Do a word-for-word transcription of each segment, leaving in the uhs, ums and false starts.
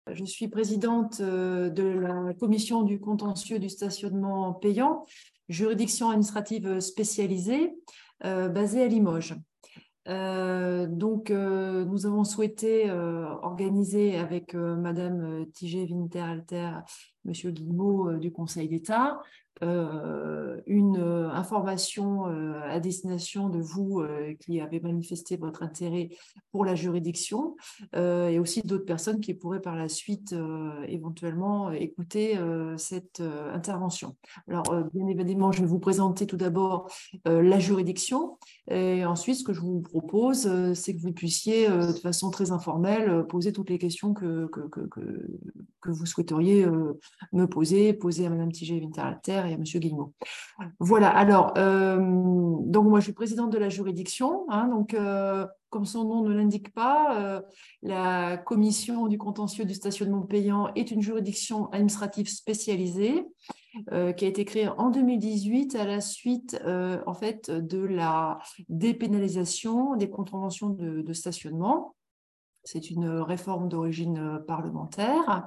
Je suis présidente de la commission du contentieux du stationnement payant, juridiction administrative spécialisée euh, basée à Limoges. Euh, donc, euh, nous avons souhaité euh, organiser avec euh, Madame Tigé Winterhalter, Monsieur Guillemot euh, du Conseil d'État, euh, une euh, information euh, à destination de vous euh, qui avez manifesté votre intérêt pour la juridiction euh, et aussi d'autres personnes qui pourraient par la suite euh, éventuellement écouter euh, cette euh, intervention. Alors, euh, bien évidemment, je vais vous présenter tout d'abord euh, la juridiction. Et ensuite, ce que je vous propose, euh, c'est que vous puissiez, euh, de façon très informelle, euh, poser toutes les questions que, que, que, que, que vous souhaiteriez euh, me poser, poser à Madame Tigé Winterhalter et à Monsieur Guillemot. Voilà, alors, euh, donc moi je suis présidente de la juridiction, hein, donc euh, comme son nom ne l'indique pas, euh, la commission du contentieux du stationnement payant est une juridiction administrative spécialisée euh, qui a été créée en deux mille dix-huit à la suite euh, en fait de la dépénalisation des contraventions de, de stationnement. C'est une réforme d'origine parlementaire.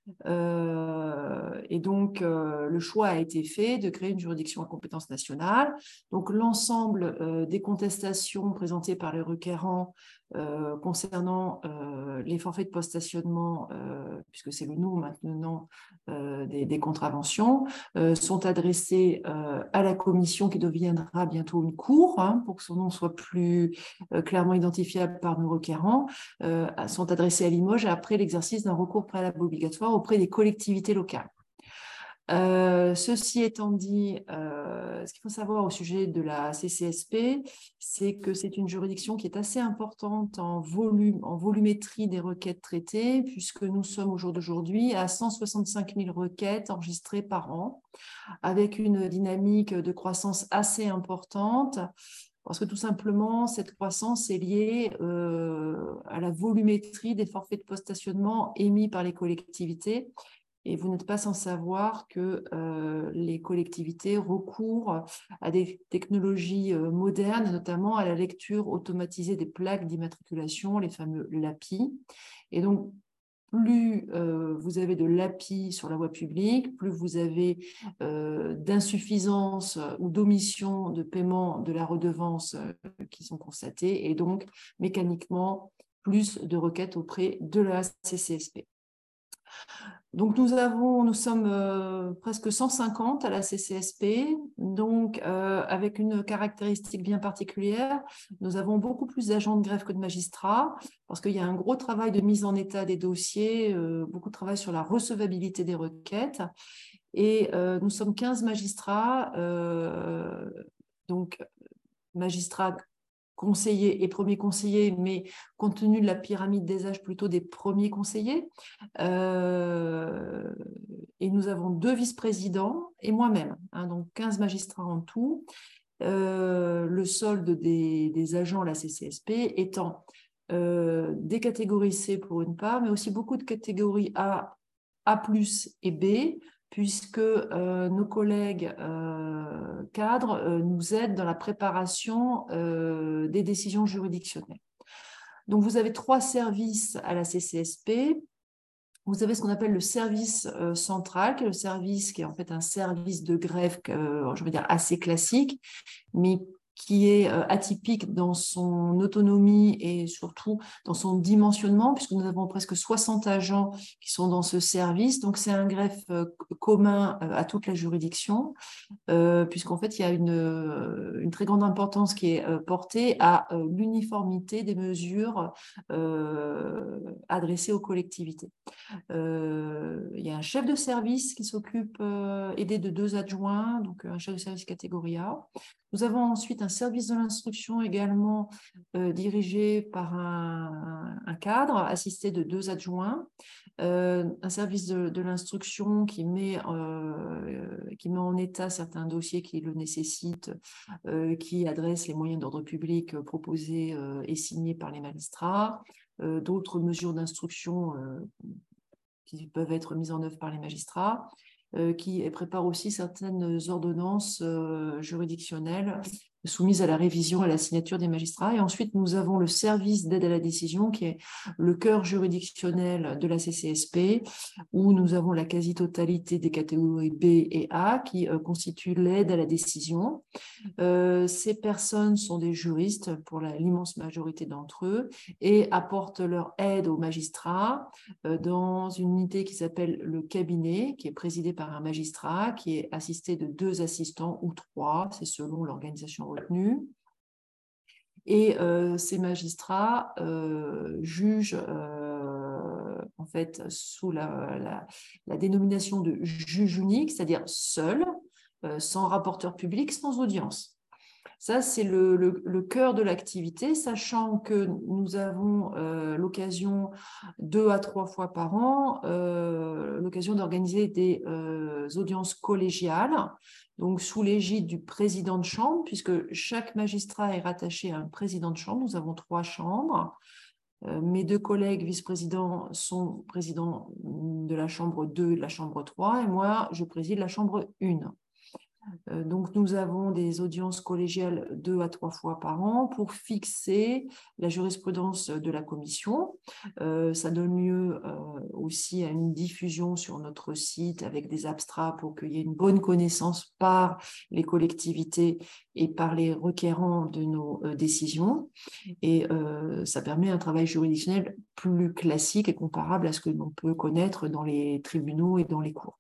Euh, et donc, euh, le choix a été fait de créer une juridiction à compétence nationale. Donc, l'ensemble euh, des contestations présentées par les requérants euh, concernant euh, les forfaits de post-stationnement, euh, puisque c'est le nom maintenant euh, des, des contraventions, euh, sont adressées euh, à la commission qui deviendra bientôt une cour, hein, pour que son nom soit plus euh, clairement identifiable par nos requérants, euh, sont adressées à Limoges après l'exercice d'un recours préalable obligatoire auprès des collectivités locales. Euh, ceci étant dit, euh, ce qu'il faut savoir au sujet de la C C S P, c'est que c'est une juridiction qui est assez importante en volume, en volumétrie des requêtes traitées, puisque nous sommes au jour d'aujourd'hui à cent soixante-cinq mille requêtes enregistrées par an, avec une dynamique de croissance assez importante. Parce que tout simplement, cette croissance est liée euh, à la volumétrie des forfaits de post-stationnement émis par les collectivités. Et vous n'êtes pas sans savoir que euh, les collectivités recourent à des technologies euh, modernes, notamment à la lecture automatisée des plaques d'immatriculation, les fameux L A P I. Et donc, plus euh, vous avez de l'A P I sur la voie publique, plus vous avez euh, d'insuffisance ou d'omission de paiement de la redevance euh, qui sont constatées, et donc mécaniquement plus de requêtes auprès de la C C S P. Donc nous avons, nous sommes euh, presque cent cinquante à la C C S P, donc euh, avec une caractéristique bien particulière, nous avons beaucoup plus d'agents de greffe que de magistrats, parce qu'il y a un gros travail de mise en état des dossiers, euh, beaucoup de travail sur la recevabilité des requêtes, et euh, nous sommes quinze magistrats, euh, donc magistrats conseillers et premiers conseillers, mais compte tenu de la pyramide des âges, plutôt des premiers conseillers. Euh, et nous avons deux vice-présidents et moi-même, hein, donc quinze magistrats en tout. Euh, le solde des, des agents à la C C S P étant euh, des catégories C pour une part, mais aussi beaucoup de catégories A, A plus et B, puisque euh, nos collègues euh, cadres euh, nous aident dans la préparation euh, des décisions juridictionnelles. Donc, vous avez trois services à la C C S P. Vous avez ce qu'on appelle le service euh, central, qui est le service qui est en fait un service de greffe, euh, je veux dire assez classique, mais qui est euh, atypique dans son autonomie et surtout dans son dimensionnement, puisque nous avons presque soixante agents qui sont dans ce service. Donc, c'est un greffe euh, commun euh, à toute la juridiction, euh, puisqu'en fait, il y a une, une très grande importance qui est euh, portée à euh, l'uniformité des mesures euh, adressées aux collectivités. Euh, il y a un chef de service qui s'occupe, euh, aidé de deux adjoints, donc un chef de service catégorie A. Nous avons ensuite un service de l'instruction également euh, dirigé par un, un cadre, assisté de deux adjoints. Euh, un service de, de l'instruction qui met, euh, qui met en état certains dossiers qui le nécessitent, euh, qui adresse les moyens d'ordre public proposés euh, et signés par les magistrats, euh, d'autres mesures d'instruction euh, qui peuvent être mises en œuvre par les magistrats, euh, qui prépare aussi certaines ordonnances euh, juridictionnelles soumises à la révision et à la signature des magistrats. Et ensuite, nous avons le service d'aide à la décision, qui est le cœur juridictionnel de la C C S P, où nous avons la quasi-totalité des catégories B et A qui euh, constituent l'aide à la décision. Euh, ces personnes sont des juristes pour l'immense majorité d'entre eux et apportent leur aide aux magistrats euh, dans une unité qui s'appelle le cabinet, qui est présidé par un magistrat, qui est assisté de deux assistants ou trois, c'est selon l'organisation retenue. Et euh, ces magistrats euh, jugent euh, en fait sous la, la, la dénomination de juge unique, c'est-à-dire seul, euh, sans rapporteur public, sans audience. Ça, c'est le, le, le cœur de l'activité, sachant que nous avons euh, l'occasion, deux à trois fois par an, euh, l'occasion d'organiser des euh, audiences collégiales, donc sous l'égide du président de chambre, puisque chaque magistrat est rattaché à un président de chambre. Nous avons trois chambres. Euh, mes deux collègues vice-présidents sont présidents de la chambre deux et de la chambre trois, et moi, je préside la chambre un. Donc, nous avons des audiences collégiales deux à trois fois par an pour fixer la jurisprudence de la commission. Euh, ça donne lieu euh, aussi à une diffusion sur notre site avec des abstracts pour qu'il y ait une bonne connaissance par les collectivités et par les requérants de nos euh, décisions. Et euh, ça permet un travail juridictionnel plus classique et comparable à ce que l'on peut connaître dans les tribunaux et dans les cours.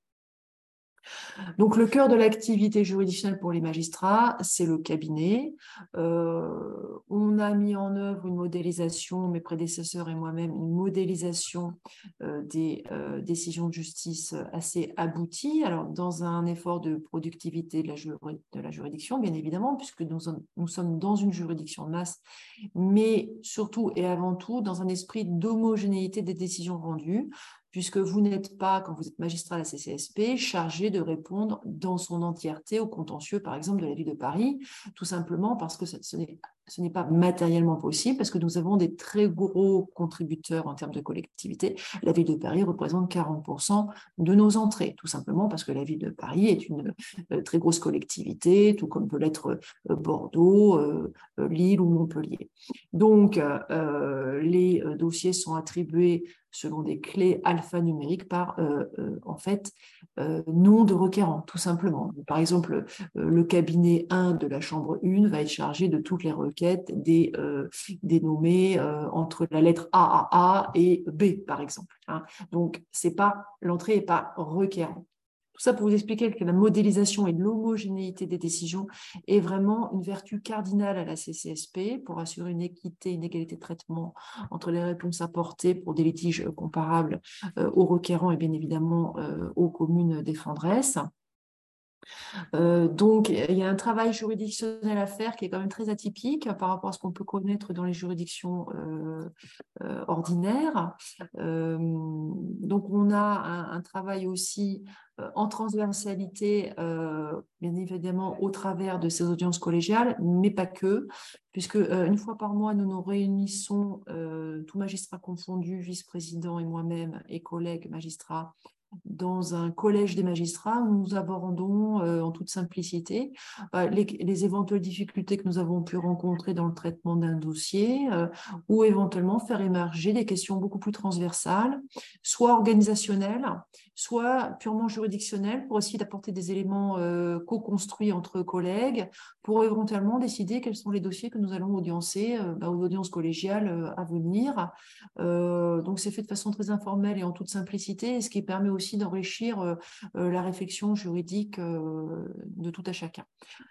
Donc, le cœur de l'activité juridictionnelle pour les magistrats, c'est le cabinet. Euh, on a mis en œuvre une modélisation, mes prédécesseurs et moi-même, une modélisation euh, des euh, décisions de justice assez aboutie. Alors, dans un effort de productivité de la, de la juridiction, bien évidemment, puisque nous, nous sommes dans une juridiction de masse, mais surtout et avant tout dans un esprit d'homogénéité des décisions rendues, puisque vous n'êtes pas, quand vous êtes magistrat à la C C S P, chargé de répondre dans son entièreté au contentieux, par exemple, de la ville de Paris, tout simplement parce que ce, ce n'est ce n'est pas matériellement possible, parce que nous avons des très gros contributeurs en termes de collectivité. La ville de Paris représente quarante pour cent de nos entrées, tout simplement parce que la ville de Paris est une euh, très grosse collectivité, tout comme peut l'être euh, Bordeaux, euh, Lille ou Montpellier. Donc, euh, les dossiers sont attribués selon des clés alphanumériques par, euh, euh, en fait, euh, nom de requérant, tout simplement. Par exemple, euh, le cabinet un de la chambre un va être chargé de toutes les requêtes des, euh, dénommées euh, entre la lettre A A A et B, par exemple. Hein. Donc, c'est pas, l'entrée n'est pas requérant. Tout ça pour vous expliquer que la modélisation et l'homogénéité des décisions est vraiment une vertu cardinale à la C C S P pour assurer une équité, une égalité de traitement entre les réponses apportées pour des litiges comparables euh, aux requérants et bien évidemment euh, aux communes défenderesses. Euh, donc, il y a un travail juridictionnel à faire qui est quand même très atypique par rapport à ce qu'on peut connaître dans les juridictions euh, euh, ordinaires. Euh, donc, on a un, un travail aussi euh, en transversalité, euh, bien évidemment, au travers de ces audiences collégiales, mais pas que, puisque euh, une fois par mois, nous nous réunissons, euh, tous magistrats confondus, vice-président et moi-même, et collègues magistrats, dans un collège des magistrats où nous abordons euh, en toute simplicité euh, les, les éventuelles difficultés que nous avons pu rencontrer dans le traitement d'un dossier euh, ou éventuellement faire émerger des questions beaucoup plus transversales, soit organisationnelles, soit purement juridictionnelles pour essayer d'apporter des éléments euh, co-construits entre collègues pour éventuellement décider quels sont les dossiers que nous allons audiencer euh, bah, aux audiences collégiales euh, à venir. Euh, donc, c'est fait de façon très informelle et en toute simplicité, ce qui permet aussi aussi d'enrichir euh, la réflexion juridique euh, de tout à chacun.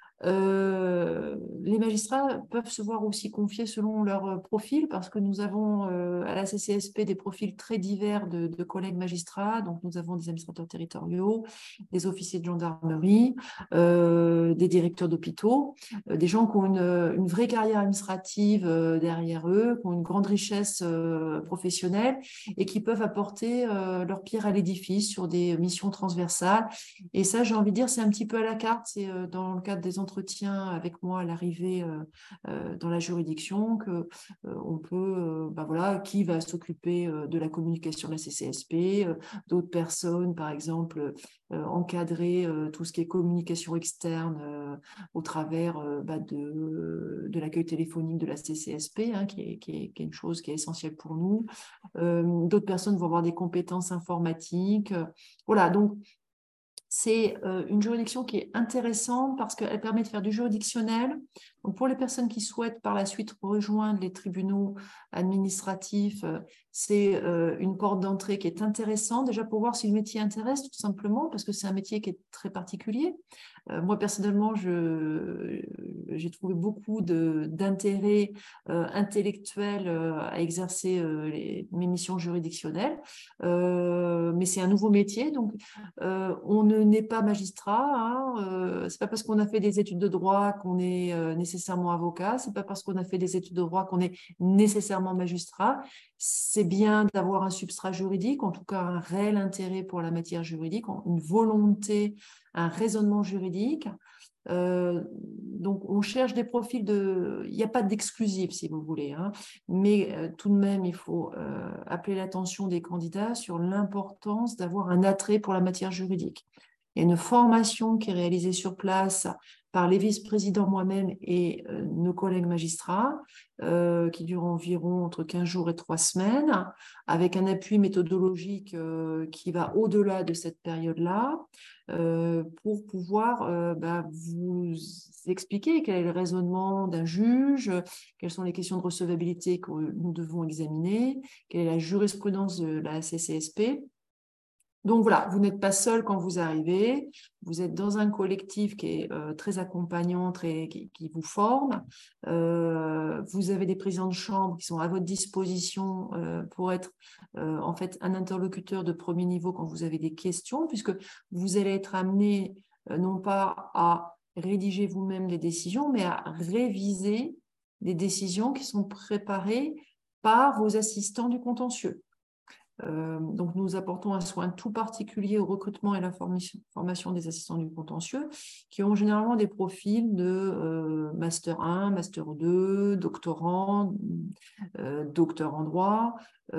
Euh, les magistrats peuvent se voir aussi confier selon leur profil parce que nous avons euh, à la C C S P des profils très divers de, de collègues magistrats. Donc, nous avons des administrateurs territoriaux, des officiers de gendarmerie, euh, des directeurs d'hôpitaux, euh, des gens qui ont une, une vraie carrière administrative euh, derrière eux, qui ont une grande richesse euh, professionnelle et qui peuvent apporter euh, leur pierre à l'édifice sur des missions transversales. Et ça, j'ai envie de dire, c'est un petit peu à la carte. C'est euh, dans le cadre des entreprises d'entretien avec moi à l'arrivée euh, euh, dans la juridiction que euh, on peut, euh, bah voilà, qui va s'occuper euh, de la communication de la C C S P, euh, d'autres personnes, par exemple, euh, encadrer euh, tout ce qui est communication externe euh, au travers euh, bah, de, de l'accueil téléphonique de la C C S P, hein, qui, est, qui, est, qui est une chose qui est essentielle pour nous. Euh, d'autres personnes vont avoir des compétences informatiques. Voilà, donc c'est euh, une juridiction qui est intéressante parce qu'elle permet de faire du juridictionnel. Donc pour les personnes qui souhaitent par la suite rejoindre les tribunaux administratifs, euh, c'est euh, une porte d'entrée qui est intéressante, déjà pour voir si le métier intéresse, tout simplement, parce que c'est un métier qui est très particulier. Euh, moi, personnellement, je, j'ai trouvé beaucoup de, d'intérêt euh, intellectuel euh, à exercer euh, les, mes missions juridictionnelles. Euh, mais c'est un nouveau métier, donc euh, on ne n'est pas magistrat. Hein, euh, c'est pas parce qu'on a fait des études de droit qu'on est euh, nécessairement avocat. C'est pas parce qu'on a fait des études de droit qu'on est nécessairement magistrat. C'est bien d'avoir un substrat juridique, en tout cas un réel intérêt pour la matière juridique, une volonté, un raisonnement juridique. Euh, donc, on cherche des profils de... Il n'y a pas d'exclusif, si vous voulez, hein, mais euh, tout de même, il faut euh, appeler l'attention des candidats sur l'importance d'avoir un attrait pour la matière juridique. Il y a une formation qui est réalisée sur place par les vice-présidents, moi-même et euh, nos collègues magistrats, euh, qui dure environ entre quinze jours et trois semaines, avec un appui méthodologique euh, qui va au-delà de cette période-là, euh, pour pouvoir euh, bah, vous expliquer quel est le raisonnement d'un juge, quelles sont les questions de recevabilité que nous devons examiner, quelle est la jurisprudence de la C C S P. Donc voilà, vous n'êtes pas seul quand vous arrivez, vous êtes dans un collectif qui est euh, très accompagnant, très, qui, qui vous forme. Euh, vous avez des présidents de chambre qui sont à votre disposition euh, pour être euh, en fait un interlocuteur de premier niveau quand vous avez des questions, puisque vous allez être amené euh, non pas à rédiger vous-même des décisions, mais à réviser des décisions qui sont préparées par vos assistants du contentieux. Euh, donc, nous apportons un soin tout particulier au recrutement et la formation, formation des assistants du contentieux, qui ont généralement des profils de euh, master un, master deux, doctorant, euh, docteur en droit,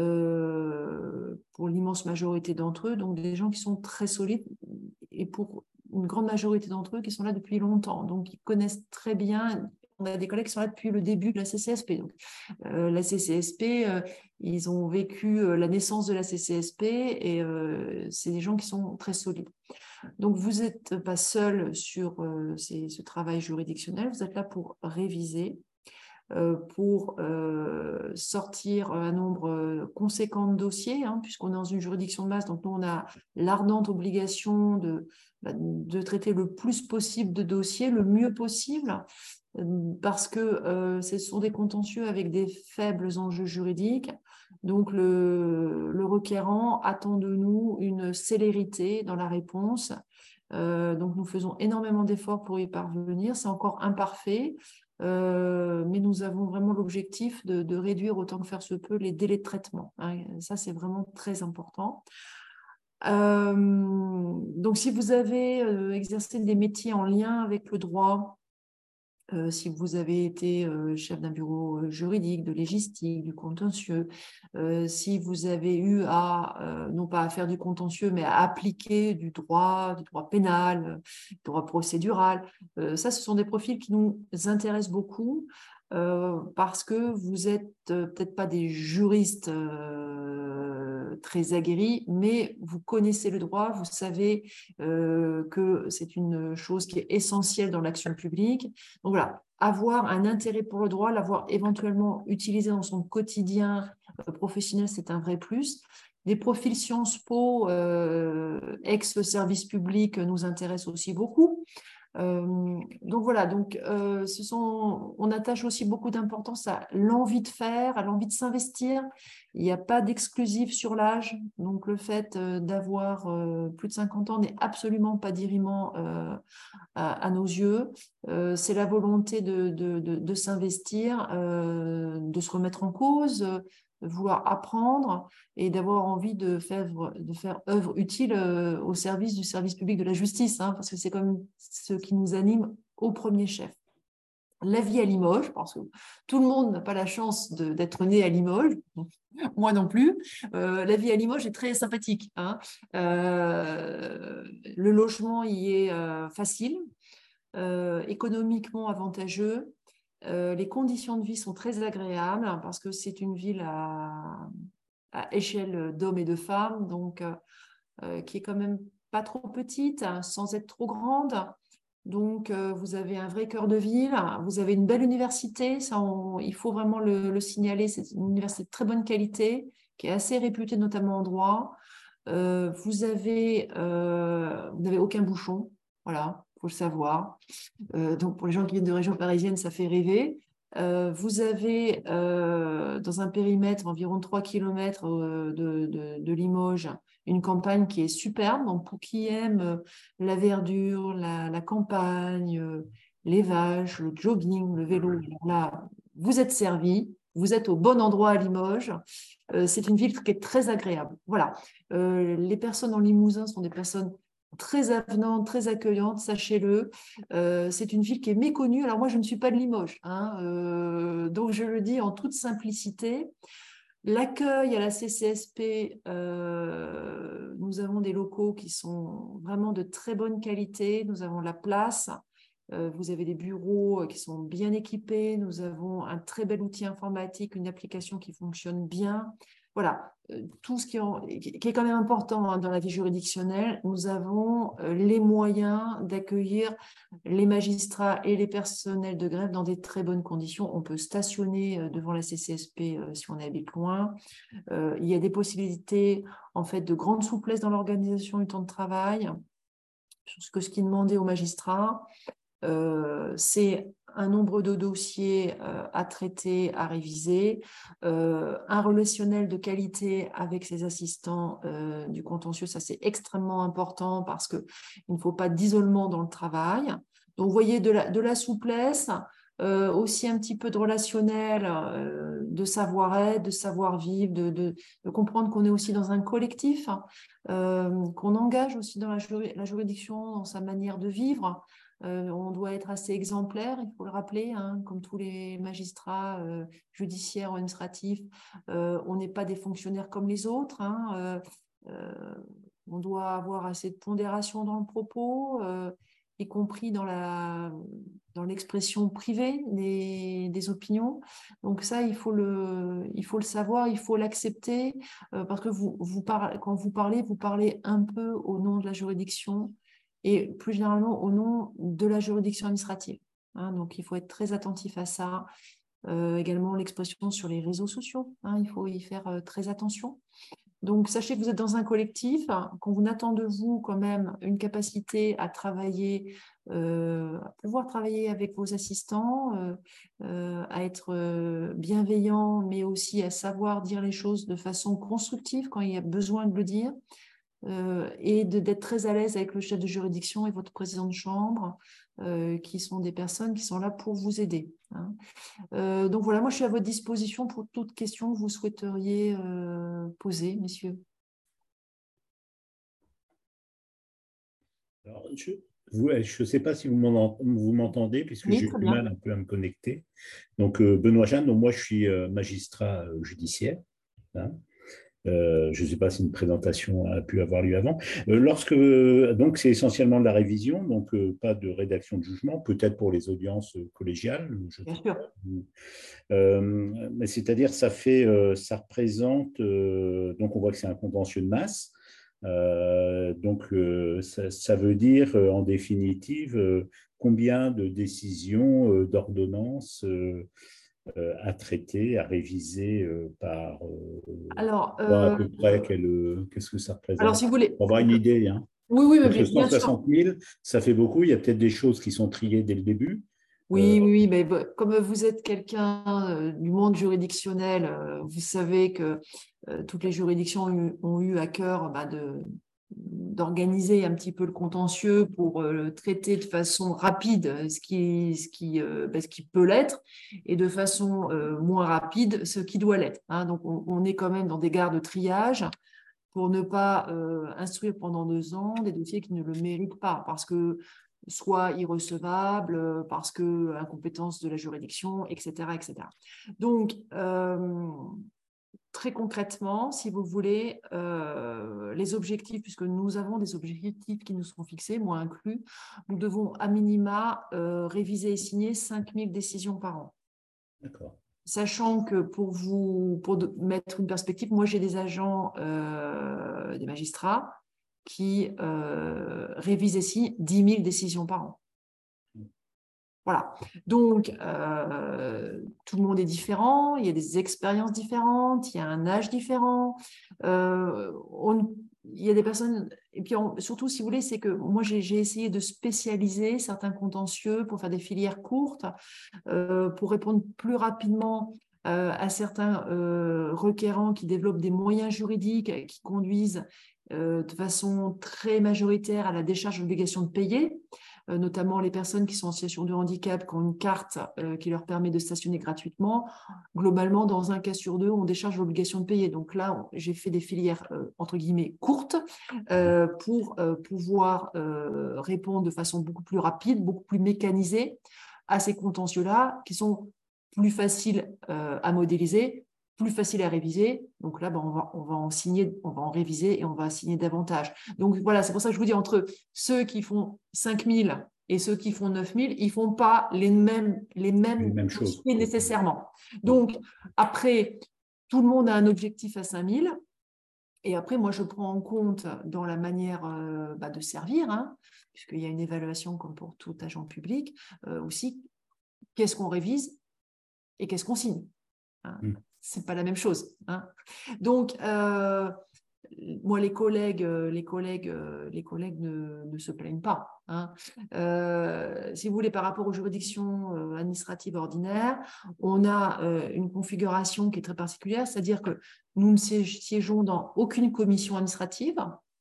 euh, pour l'immense majorité d'entre eux, donc des gens qui sont très solides, et pour une grande majorité d'entre eux qui sont là depuis longtemps, donc ils connaissent très bien. On a des collègues qui sont là depuis le début de la C C S P. Donc, euh, la C C S P, euh, ils ont vécu euh, la naissance de la C C S P et euh, c'est des gens qui sont très solides. Donc, vous n'êtes pas seul sur euh, ces, ce travail juridictionnel, vous êtes là pour réviser, euh, pour euh, sortir un nombre conséquent de dossiers, hein, puisqu'on est dans une juridiction de masse, donc nous, on a l'ardente obligation de, de traiter le plus possible de dossiers, le mieux possible, parce que euh, ce sont des contentieux avec des faibles enjeux juridiques. Donc, le, le requérant attend de nous une célérité dans la réponse. Euh, donc, nous faisons énormément d'efforts pour y parvenir. C'est encore imparfait, euh, mais nous avons vraiment l'objectif de, de réduire autant que faire se peut les délais de traitement. Hein. Ça, c'est vraiment très important. Euh, donc, si vous avez euh, exercé des métiers en lien avec le droit, Euh, si vous avez été euh, chef d'un bureau euh, juridique, de légistique, du contentieux, euh, si vous avez eu à, euh, non pas à faire du contentieux, mais à appliquer du droit, du droit pénal, du droit procédural, euh, ça, ce sont des profils qui nous intéressent beaucoup euh, parce que vous êtes euh, peut-être pas des juristes euh, très aguerris, mais vous connaissez le droit, vous savez euh, que c'est une chose qui est essentielle dans l'action publique. Donc voilà, avoir un intérêt pour le droit, l'avoir éventuellement utilisé dans son quotidien euh, professionnel, c'est un vrai plus. Les profils Sciences Po, euh, ex-service public, nous intéressent aussi beaucoup. Euh, donc voilà, donc, euh, ce sont, on attache aussi beaucoup d'importance à l'envie de faire, à l'envie de s'investir. Il n'y a pas d'exclusif sur l'âge, donc le fait euh, d'avoir euh, plus de cinquante ans n'est absolument pas dirimant euh, à, à nos yeux. Euh, c'est la volonté de, de, de, de s'investir, euh, de se remettre en cause, de vouloir apprendre et d'avoir envie de faire, de faire œuvre utile euh, au service du service public de la justice, hein, parce que c'est comme ce qui nous anime au premier chef. La vie à Limoges, parce que tout le monde n'a pas la chance d'être né à Limoges, moi non plus. Euh, la vie à Limoges est très sympathique, hein. Euh, le logement y est euh, facile, euh, économiquement avantageux. Euh, les conditions de vie sont très agréables parce que c'est une ville à, à échelle d'hommes et de femmes, donc euh, qui est quand même pas trop petite, hein, sans être trop grande. Donc, euh, vous avez un vrai cœur de ville, vous avez une belle université, ça on, il faut vraiment le, le signaler, c'est une université de très bonne qualité, qui est assez réputée notamment en droit. Euh, vous avez, euh, vous n'avez aucun bouchon, voilà, il faut le savoir. Euh, donc, pour les gens qui viennent de région parisienne, ça fait rêver. Euh, vous avez, euh, dans un périmètre environ trois kilomètres euh, de, de, de Limoges, une campagne qui est superbe. Donc, pour qui aime euh, la verdure, la, la campagne, euh, les vaches, le jogging, le vélo, alors là, vous êtes servi. Vous êtes au bon endroit à Limoges. Euh, c'est une ville qui est très agréable. Voilà. Euh, les personnes en Limousin sont des personnes très avenantes, très accueillantes, sachez-le. Euh, c'est une ville qui est méconnue. Alors moi, je ne suis pas de Limoges, hein, euh, donc je le dis en toute simplicité. L'accueil à la C C S P, euh, nous avons des locaux qui sont vraiment de très bonne qualité. Nous avons la place. Euh, vous avez des bureaux qui sont bien équipés. Nous avons un très bel outil informatique, une application qui fonctionne bien. Voilà, euh, tout ce qui, en, qui est quand même important, hein, dans la vie juridictionnelle. Nous avons euh, les moyens d'accueillir les magistrats et les personnels de greffe dans des très bonnes conditions. On peut stationner euh, devant la C C S P euh, si on habite loin. Euh, il y a des possibilités en fait de grande souplesse dans l'organisation du temps de travail. Sur ce que ce qui est demandé aux magistrats, euh, c'est un nombre de dossiers euh, à traiter, à réviser, euh, un relationnel de qualité avec ses assistants euh, du contentieux, ça c'est extrêmement important parce qu'il ne faut pas d'isolement dans le travail. Donc vous voyez de la, de la souplesse, euh, aussi un petit peu de relationnel, euh, de savoir-être, de savoir-vivre, de, de, de comprendre qu'on est aussi dans un collectif, euh, qu'on engage aussi dans la, juri la juridiction, dans sa manière de vivre. Euh, on doit être assez exemplaire, il faut le rappeler, hein, comme tous les magistrats euh, judiciaires ou administratifs. Euh, on n'est pas des fonctionnaires comme les autres, hein, euh, euh, on doit avoir assez de pondération dans le propos, euh, y compris dans la, dans l'expression privée des, des opinions. Donc ça, il faut le, il faut le savoir, il faut l'accepter, euh, parce que vous, vous parlez, quand vous parlez, vous parlez un peu au nom de la juridiction et plus généralement au nom de la juridiction administrative. Hein, donc, il faut être très attentif à ça. Euh, également, l'expression sur les réseaux sociaux, hein, il faut y faire euh, très attention. Donc, sachez que vous êtes dans un collectif, hein, qu'on attend de vous quand même une capacité à travailler, euh, à pouvoir travailler avec vos assistants, euh, euh, à être euh, bienveillant, mais aussi à savoir dire les choses de façon constructive quand il y a besoin de le dire. Euh, et d'être très à l'aise avec le chef de juridiction et votre président de chambre, euh, qui sont des personnes qui sont là pour vous aider. Hein. Euh, donc voilà, moi je suis à votre disposition pour toute question que vous souhaiteriez euh, poser, messieurs. Alors, je ne sais pas si vous m'entendez, puisque Oui, j'ai eu très du bien. mal un peu à me connecter. Donc, euh, Benoît Jeanne, donc moi je suis euh, magistrat euh, judiciaire. Hein. Euh, je ne sais pas si une présentation a pu avoir lieu avant. Euh, lorsque donc c'est essentiellement de la révision, donc euh, pas de rédaction de jugement, peut-être pour les audiences collégiales, je Bien sais sûr. pas. Euh, mais c'est-à-dire ça fait, euh, ça représente, euh, donc on voit que c'est un contentieux de masse. Euh, donc euh, ça, ça, veut dire euh, en définitive euh, combien de décisions, euh, d'ordonnances euh, euh, à traiter, à réviser euh, par euh, Alors, à euh, peu près quel, qu'est-ce que ça alors, représente si vous voulez, pour avoir une idée. Hein. oui, oui, Parce mais que bien sûr. cent soixante mille, ça fait beaucoup. Il y a peut-être des choses qui sont triées dès le début. Euh, Oui, oui, oui, mais comme vous êtes quelqu'un euh, du monde juridictionnel, euh, vous savez que euh, toutes les juridictions ont eu, ont eu à cœur bah, de, d'organiser un petit peu le contentieux pour euh, le traiter de façon rapide, ce qui, ce qui, euh, bah, ce qui peut l'être, et de façon euh, moins rapide, ce qui doit l'être. Hein. Donc, on, on est quand même dans des gares de triage pour ne pas euh, instruire pendant deux ans des dossiers qui ne le méritent pas, parce que soit irrecevable parce que incompétence de la juridiction, et cetera, et cetera. Donc, euh, très concrètement, si vous voulez, euh, les objectifs, puisque nous avons des objectifs qui nous sont fixés, moi inclus, nous devons à minima euh, réviser et signer cinq mille décisions par an. D'accord. Sachant que pour vous pour mettre une perspective, moi j'ai des agents, euh, des magistrats qui euh, révisent et signent dix mille décisions par an. Voilà. Donc, euh, tout le monde est différent, il y a des expériences différentes, il y a un âge différent. Euh, on, il y a des personnes, et puis on, surtout, si vous voulez, c'est que moi, j'ai, j'ai essayé de spécialiser certains contentieux pour faire des filières courtes, euh, pour répondre plus rapidement euh, à certains euh, requérants qui développent des moyens juridiques qui conduisent euh, de façon très majoritaire à la décharge de l'obligation de payer. Euh, notamment les personnes qui sont en situation de handicap, qui ont une carte euh, qui leur permet de stationner gratuitement. Globalement, dans un cas sur deux, on décharge l'obligation de payer. Donc là, j'ai fait des filières, euh, entre guillemets, courtes euh, pour euh, pouvoir euh, répondre de façon beaucoup plus rapide, beaucoup plus mécanisée à ces contentieux-là, qui sont plus faciles euh, à modéliser, plus faciles à réviser. Donc là, ben, on, va, on va en signer, on va en réviser et on va signer davantage. Donc voilà, c'est pour ça que je vous dis, entre ceux qui font cinq mille et ceux qui font neuf mille, ils ne font pas les mêmes, les mêmes, les mêmes choses nécessairement. Donc après, tout le monde a un objectif à cinq mille. Et après, moi, je prends en compte dans la manière euh, bah, de servir, hein, puisqu'il y a une évaluation comme pour tout agent public, euh, aussi, qu'est-ce qu'on révise et qu'est-ce qu'on signe. Hein. Mm. Ce n'est pas la même chose. Hein. Donc, euh, moi, les collègues, les collègues, les collègues ne, ne se plaignent pas. Hein. Euh, si vous voulez, par rapport aux juridictions administratives ordinaires, on a euh, une configuration qui est très particulière, c'est-à-dire que nous ne siégeons dans aucune commission administrative,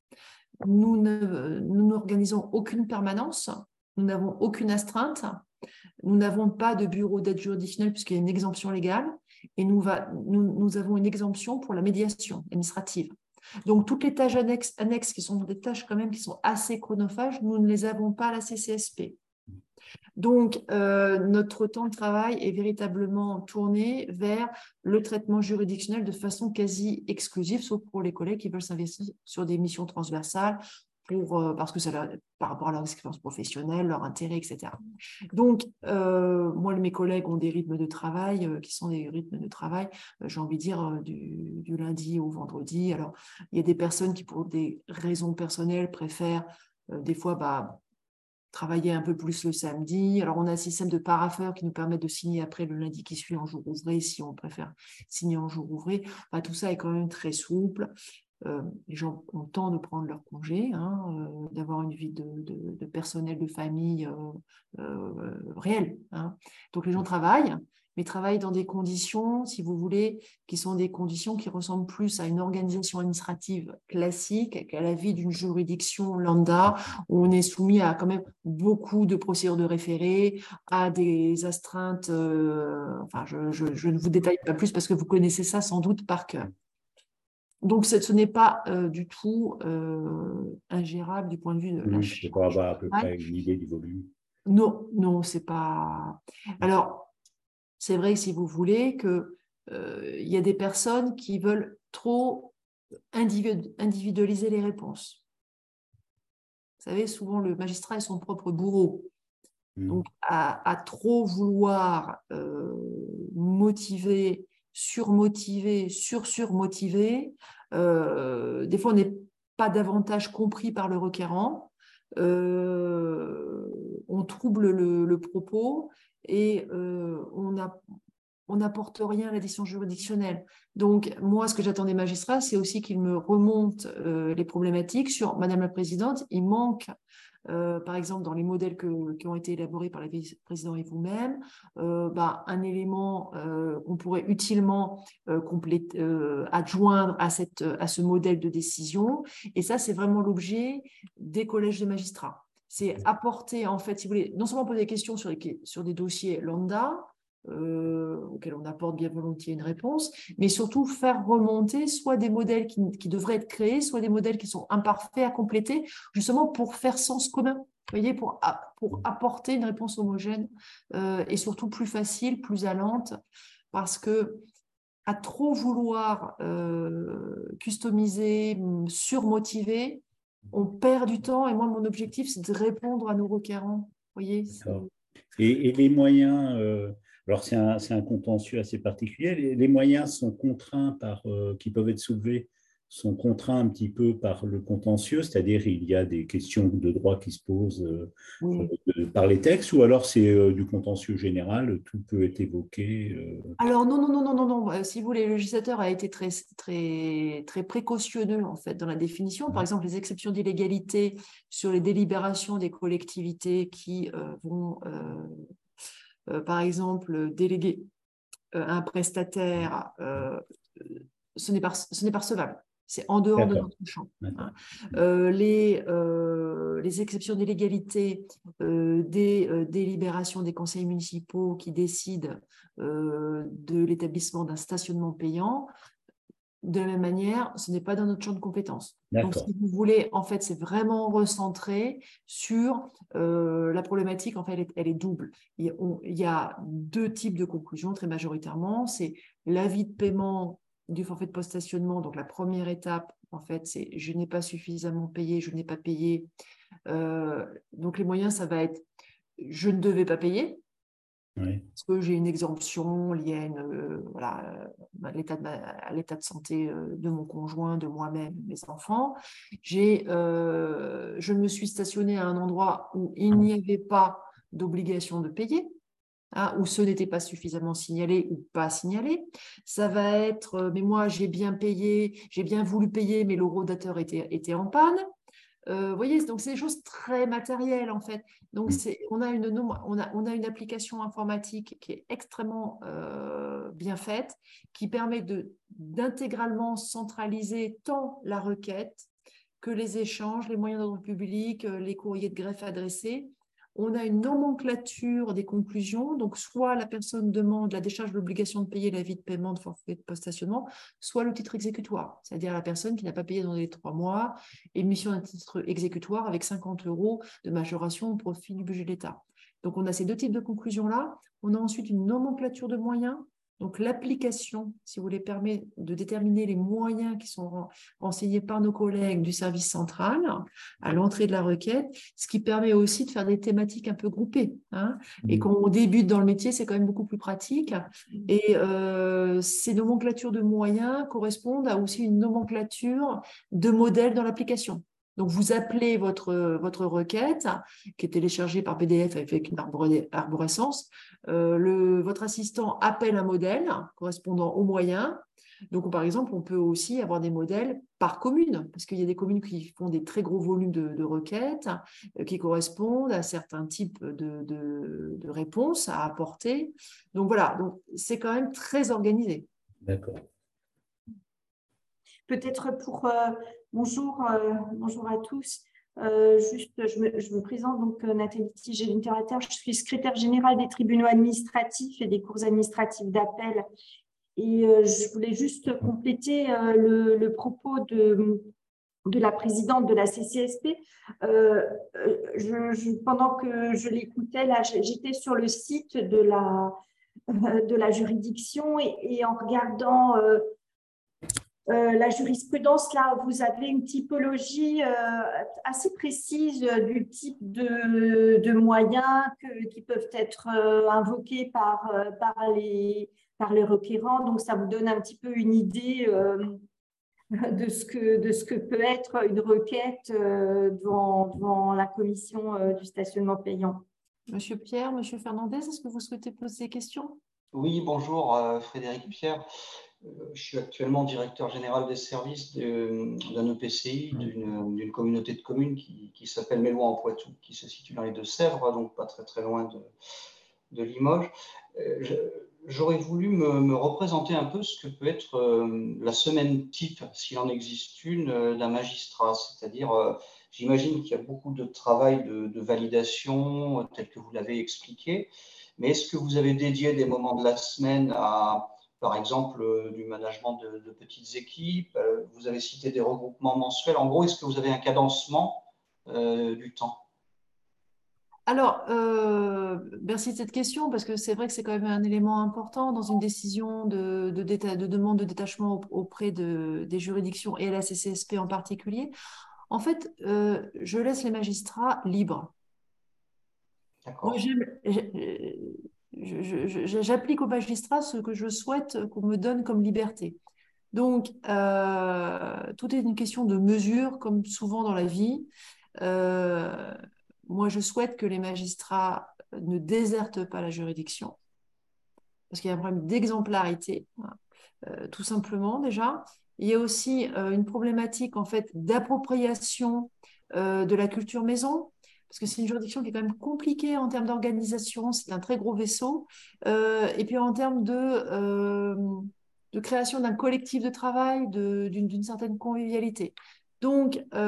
nous ne, nous n'organisons aucune permanence, nous n'avons aucune astreinte, nous n'avons pas de bureau d'aide juridictionnelle puisqu'il y a une exemption légale, et nous, va, nous, nous avons une exemption pour la médiation administrative. Donc, toutes les tâches annexes, annexes qui sont des tâches quand même qui sont assez chronophages, nous ne les avons pas à la C C S P. Donc, euh, notre temps de travail est véritablement tourné vers le traitement juridictionnel de façon quasi exclusive, sauf pour les collègues qui veulent s'investir sur des missions transversales, pour, euh, parce que ça leur, par rapport à leur expérience professionnelle, leur intérêt, et cetera. Donc, euh, moi, mes collègues ont des rythmes de travail euh, qui sont des rythmes de travail, euh, j'ai envie de dire, euh, du, du lundi au vendredi. Alors, il y a des personnes qui, pour des raisons personnelles, préfèrent euh, des fois bah, travailler un peu plus le samedi. Alors, on a un système de parapheur qui nous permet de signer après le lundi qui suit en jour ouvré, si on préfère signer en jour ouvré. Enfin, tout ça est quand même très souple. Euh, les gens ont le temps de prendre leur congé, hein, euh, d'avoir une vie de, de, de personnel, de famille euh, euh, réelle. Hein. Donc, les gens travaillent, mais travaillent dans des conditions, si vous voulez, qui sont des conditions qui ressemblent plus à une organisation administrative classique qu'à la vie d'une juridiction lambda, où on est soumis à quand même beaucoup de procédures de référé, à des astreintes. Euh, enfin, je, je, je ne vous détaille pas plus parce que vous connaissez ça sans doute par cœur. Donc, ce, ce n'est pas euh, du tout euh, ingérable du point de vue de oui, la charge. Pour avoir à peu près une idée du volume. Non, non, c'est pas. Alors, c'est vrai, si vous voulez, qu'il euh, y a des personnes qui veulent trop individualiser les réponses. Vous savez, souvent, le magistrat est son propre bourreau. Mmh. Donc, à, à trop vouloir euh, motiver, surmotiver, sur-surmotiver, euh, des fois, on n'est pas davantage compris par le requérant. Euh, on trouble le, le propos et euh, on a on n'apporte rien à la décision juridictionnelle. Donc, moi, ce que j'attends des magistrats, c'est aussi qu'ils me remontent euh, les problématiques sur « Madame la Présidente, il manque, euh, par exemple, dans les modèles que, qui ont été élaborés par la vice-présidente et vous-même, euh, bah, un élément euh, qu'on pourrait utilement euh, compléter, euh, adjoindre à, cette, à ce modèle de décision. » Et ça, c'est vraiment l'objet des collèges de magistrats. C'est apporter, en fait, si vous voulez, non seulement poser des questions sur, les, sur des dossiers lambda, euh, auxquels on apporte bien volontiers une réponse, mais surtout faire remonter soit des modèles qui, qui devraient être créés, soit des modèles qui sont imparfaits à compléter, justement pour faire sens commun, vous voyez, pour, pour apporter une réponse homogène euh, et surtout plus facile, plus allante, parce que à trop vouloir euh, customiser, surmotiver, on perd du temps. Et moi, mon objectif, c'est de répondre à nos requérants. Vous voyez, et, et les moyens, euh, alors c'est un, c'est un contentieux assez particulier, les, les moyens sont contraints par, euh, qui peuvent être soulevés, sont contraints un petit peu par le contentieux, c'est-à-dire il y a des questions de droit qui se posent euh, oui. euh, par les textes, ou alors c'est euh, du contentieux général, tout peut être évoqué. Euh... Alors non, non, non, non, non, non. Si vous voulez, le législateur a été très, très, très précautionneux en fait dans la définition. Par exemple, les exceptions d'illégalité sur les délibérations des collectivités qui euh, vont, euh, euh, par exemple, déléguer euh, à un prestataire, euh, ce n'est pas, ce n'est pas recevable. C'est en dehors de notre champ. Hein. Euh, les, euh, les exceptions d'illégalité euh, des euh, délibérations des conseils municipaux qui décident euh, de l'établissement d'un stationnement payant, de la même manière, ce n'est pas dans notre champ de compétences. Donc, si vous voulez, en fait, c'est vraiment recentré sur euh, la problématique. En fait, elle est, elle est double. Il, on, il y a deux types de conclusions, très majoritairement. C'est l'avis de paiement du forfait de post-stationnement. Donc, la première étape, en fait, c'est je n'ai pas suffisamment payé, je n'ai pas payé. Euh, donc, les moyens, ça va être je ne devais pas payer. Oui. Parce que j'ai une exemption liée à, une, euh, voilà, à l'état de, de santé de mon conjoint, de moi-même, de mes enfants. J'ai, euh, je me suis stationnée à un endroit où il n'y avait pas d'obligation de payer. Hein, où ce n'était pas suffisamment signalé ou pas signalé. Ça va être, euh, mais moi j'ai bien payé, j'ai bien voulu payer, mais l'horodateur était, était en panne. Euh, vous voyez, donc c'est des choses très matérielles en fait. Donc on a, une, on, a, on a une application informatique qui est extrêmement euh, bien faite, qui permet d'intégralement centraliser tant la requête que les échanges, les moyens d'ordre public, les courriers de greffe adressés. On a une nomenclature des conclusions, donc soit la personne demande la décharge de l'obligation de payer l'avis de paiement de forfait de post-stationnement, soit le titre exécutoire, c'est-à-dire la personne qui n'a pas payé dans les trois mois, émission d'un titre exécutoire avec cinquante euros de majoration au profit du budget de l'État. Donc on a ces deux types de conclusions-là. On a ensuite une nomenclature de moyens. Donc, l'application, si vous voulez, permet de déterminer les moyens qui sont renseignés par nos collègues du service central à l'entrée de la requête, ce qui permet aussi de faire des thématiques un peu groupées. Hein. Et quand on débute dans le métier, c'est quand même beaucoup plus pratique. Et euh, ces nomenclatures de moyens correspondent à aussi une nomenclature de modèles dans l'application. Donc, vous appelez votre, votre requête, qui est téléchargée par P D F avec une arborescence. Euh, le, votre assistant appelle un modèle correspondant aux moyens. Donc, par exemple, on peut aussi avoir des modèles par commune, parce qu'il y a des communes qui font des très gros volumes de, de requêtes euh, qui correspondent à certains types de, de, de réponses à apporter. Donc, voilà, donc c'est quand même très organisé. D'accord. Peut-être pour… Euh, bonjour, euh, bonjour à tous. Euh, juste, je me, je me présente, donc Nathalie Tigé-Winterhalter, je suis secrétaire générale des tribunaux administratifs et des cours administratives d'appel. Et euh, je voulais juste compléter euh, le, le propos de, de la présidente de la C C S P. Euh, je, je, pendant que je l'écoutais, là, j'étais sur le site de la, de la juridiction et, et en regardant… Euh, Euh, la jurisprudence, là, vous avez une typologie euh, assez précise du type de, de moyens que, qui peuvent être euh, invoqués par, euh, par, les, par les requérants. Donc, ça vous donne un petit peu une idée euh, de, ce que, de ce que peut être une requête euh, devant, devant la commission euh, du stationnement payant. Monsieur Pierre, Monsieur Fernandez, est-ce que vous souhaitez poser des questions? Oui, bonjour, euh, Frédéric Pierre. Je suis actuellement directeur général des services d'un E P C I, d'une communauté de communes qui, qui s'appelle Mélois-en-Poitou, qui se situe dans les Deux-Sèvres, donc pas très très loin de, de Limoges. J'aurais voulu me, me représenter un peu ce que peut être la semaine type, s'il en existe une, d'un magistrat. C'est-à-dire, j'imagine qu'il y a beaucoup de travail de, de validation, tel que vous l'avez expliqué. Mais est-ce que vous avez dédié des moments de la semaine à, par exemple, euh, du management de, de petites équipes? euh, Vous avez cité des regroupements mensuels. En gros, est-ce que vous avez un cadencement euh, du temps? Alors, euh, merci de cette question, parce que c'est vrai que c'est quand même un élément important dans une décision de, de, déta- de demande de détachement auprès de, des juridictions et la C C S P en particulier. En fait, euh, je laisse les magistrats libres. Moi, j'applique aux magistrats ce que je souhaite qu'on me donne comme liberté. Donc, euh, tout est une question de mesure, comme souvent dans la vie. Euh, moi, je souhaite que les magistrats ne désertent pas la juridiction, parce qu'il y a un problème d'exemplarité, euh, tout simplement déjà. Il y a aussi euh, une problématique en fait d'appropriation euh, de la culture maison, parce que c'est une juridiction qui est quand même compliquée en termes d'organisation, c'est un très gros vaisseau, euh, et puis en termes de, euh, de création d'un collectif de travail, d'une certaine convivialité. Donc,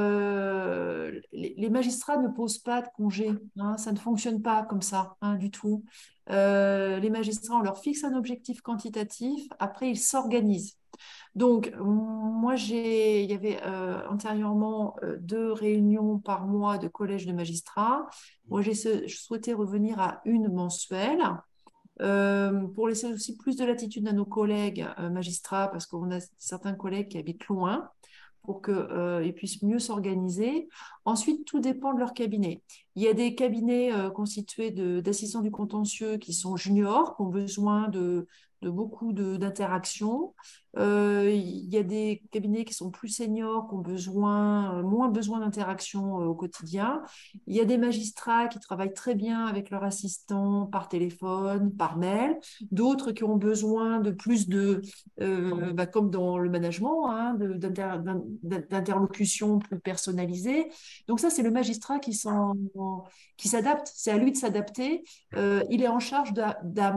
euh, les, les, magistrats ne posent pas de congé, hein, ça ne fonctionne pas comme ça, hein, du tout. Euh, les magistrats, on leur fixe un objectif quantitatif, après ils s'organisent. Donc, moi, j'ai, il y avait euh, antérieurement euh, deux réunions par mois de collège de magistrats. Moi, j'ai souhaité revenir à une mensuelle euh, pour laisser aussi plus de latitude à nos collègues euh, magistrats, parce qu'on a certains collègues qui habitent loin, pour qu'ils euh, puissent mieux s'organiser. Ensuite, tout dépend de leur cabinet. Il y a des cabinets euh, constitués d'assistants du contentieux qui sont juniors, qui ont besoin de, de beaucoup d'interactions. Euh, il y a des cabinets qui sont plus seniors, qui ont besoin, euh, moins besoin d'interaction euh, au quotidien. Il y a des magistrats qui travaillent très bien avec leur assistant par téléphone, par mail. D'autres qui ont besoin de plus de, euh, bah, comme dans le management, hein, d'interlocution plus personnalisée. Donc ça, c'est le magistrat qui s'adapte. C'est à lui de s'adapter. Euh, il est en charge d'âme.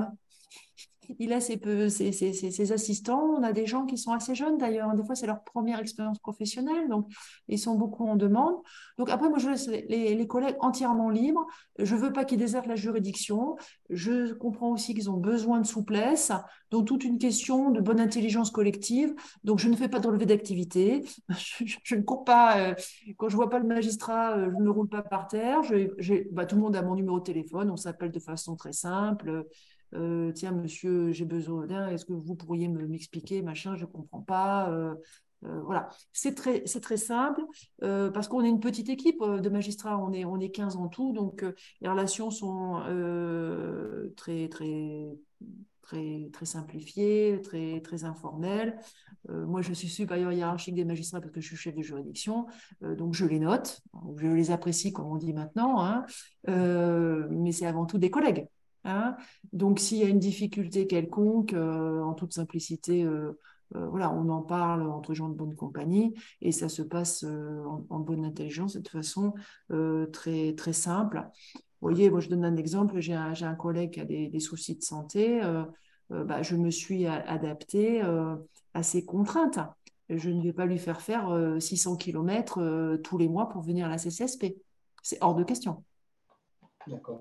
Il a ses, ses, ses, ses assistants. On a des gens qui sont assez jeunes d'ailleurs. Des fois, c'est leur première expérience professionnelle. Donc, ils sont beaucoup en demande. Donc, après, moi, je laisse les, les, les collègues entièrement libres. Je ne veux pas qu'ils désertent la juridiction. Je comprends aussi qu'ils ont besoin de souplesse. Donc, toute une question de bonne intelligence collective. Donc, je ne fais pas de relevé d'activité. Je, je, je ne cours pas. Euh, quand je ne vois pas le magistrat, euh, je ne me roule pas par terre. Je, bah, tout le monde a mon numéro de téléphone. On s'appelle de façon très simple. Euh, tiens, monsieur, j'ai besoin d'un, est-ce que vous pourriez m'expliquer, machin, je ne comprends pas. Euh, euh, voilà, c'est très, c'est très simple euh, parce qu'on est une petite équipe de magistrats, on est, on est quinze en tout, donc euh, les relations sont euh, très, très, très, très simplifiées, très, très informelles. Euh, moi, je suis supérieure hiérarchique des magistrats parce que je suis chef de juridiction, euh, donc je les note, je les apprécie comme on dit maintenant, hein, euh, mais c'est avant tout des collègues. Hein, donc, s'il y a une difficulté quelconque, euh, en toute simplicité, euh, euh, voilà, on en parle entre gens de bonne compagnie et ça se passe euh, en, en bonne intelligence, de façon euh, très, très simple. Vous voyez, moi, je donne un exemple. J'ai un, un collègue qui a des, des soucis de santé. Euh, euh, bah, je me suis adaptée euh, à ses contraintes. Je ne vais pas lui faire faire euh, six cents kilomètres euh, tous les mois pour venir à la C C S P. C'est hors de question. D'accord.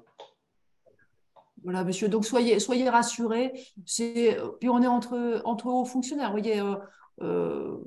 Voilà, monsieur. Donc, soyez, soyez rassurés. Puis, on est entre, entre hauts fonctionnaires. Vous voyez, euh, euh,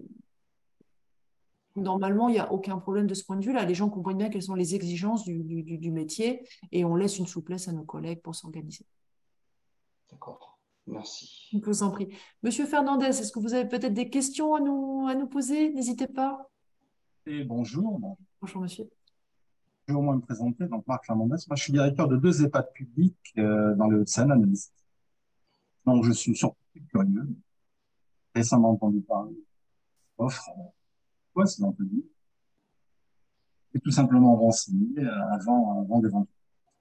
normalement, il n'y a aucun problème de ce point de vue-là. Les gens comprennent bien quelles sont les exigences du, du, du métier et on laisse une souplesse à nos collègues pour s'organiser. D'accord. Merci. Je vous en prie. Monsieur Fernandez, est-ce que vous avez peut-être des questions à nous, à nous poser? N'hésitez pas. Et bonjour. Bonjour, monsieur. Je vais au moins me présenter. Donc, Marc Fernandez. Moi, je suis directeur de deux EHPAD publics euh, dans les Hauts-de-Seine, à Nice. Donc, je suis surtout curieux. Récemment entendu parler d'offres. Quoi, c'est entendu. Et tout simplement renseigner avant, avant d'éventuellement.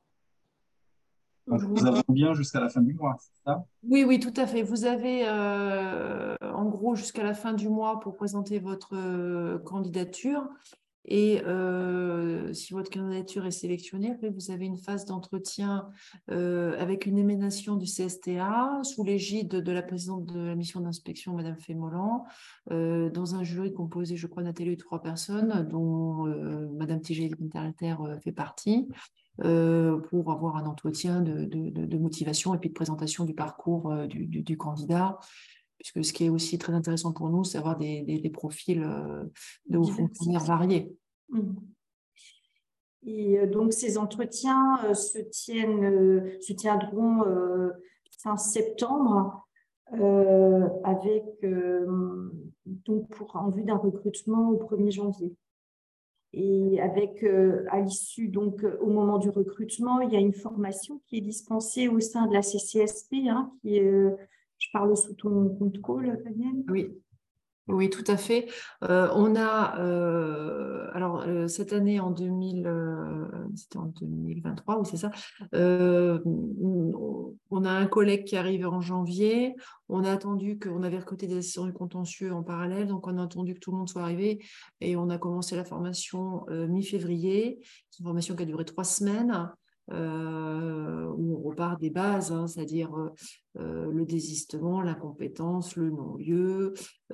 Donc, nous avons bien jusqu'à la fin du mois, c'est ça? Oui, oui, tout à fait. Vous avez euh, en gros jusqu'à la fin du mois pour présenter votre euh, candidature. Et euh, si votre candidature est sélectionnée, après vous avez une phase d'entretien euh, avec une émanation du C S T A sous l'égide de la présidente de la mission d'inspection, Madame Fémolan, euh, dans un jury composé, je crois, Nathalie, de trois personnes, dont euh, Madame Madame Tigé-Winterhalter euh, fait partie, euh, pour avoir un entretien de, de, de, de motivation et puis de présentation du parcours euh, du, du, du candidat. Puisque ce qui est aussi très intéressant pour nous, c'est d'avoir des, des, des profils euh, de hauts fonctionnaires variés. Mmh. Et donc, ces entretiens euh, se, tiennent, euh, se tiendront euh, fin septembre euh, avec, euh, donc pour, en vue d'un recrutement au premier janvier. Et avec, euh, à l'issue, donc au moment du recrutement, il y a une formation qui est dispensée au sein de la C C S P, hein, qui est, euh, je parle sous ton contrôle, Fabienne. Oui. Oui, tout à fait. Euh, on a, euh, alors euh, cette année en deux mille, euh, c'était en deux mille vingt-trois, oui c'est ça, euh, on a un collègue qui arrive en janvier, on a attendu qu'on avait recruté des assistants du contentieux en parallèle, donc on a attendu que tout le monde soit arrivé et on a commencé la formation euh, mi-février. C'est une formation qui a duré trois semaines. Euh, où on repart des bases, hein, c'est-à-dire euh, euh, le désistement, l'incompétence, le non-lieu,